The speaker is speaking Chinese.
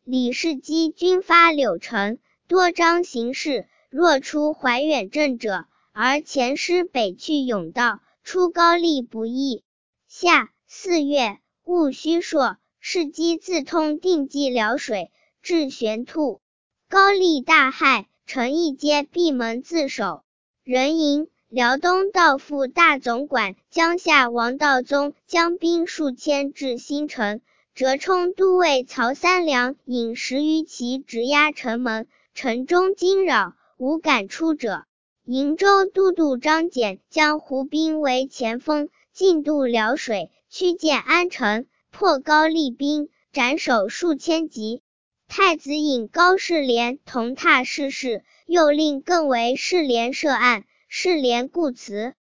李世基军发柳城，多张形势，若出怀远镇者，而前师北去甬道，出高丽不易。夏4月，戊戌朔，世基自通定济辽水，至玄兔。高丽大骇，城邑皆闭门自守。壬寅，辽东道副大总管江夏王道宗将兵数千至新城，折冲都尉曹三良引10余骑直压城门，城中惊扰，无敢出者。营州都督张俭将胡兵为前锋，进渡辽水，驱建安城，破高丽兵，斩首数千级。太子引高士廉同榻视事，又令更为士廉涉案，士廉固辞。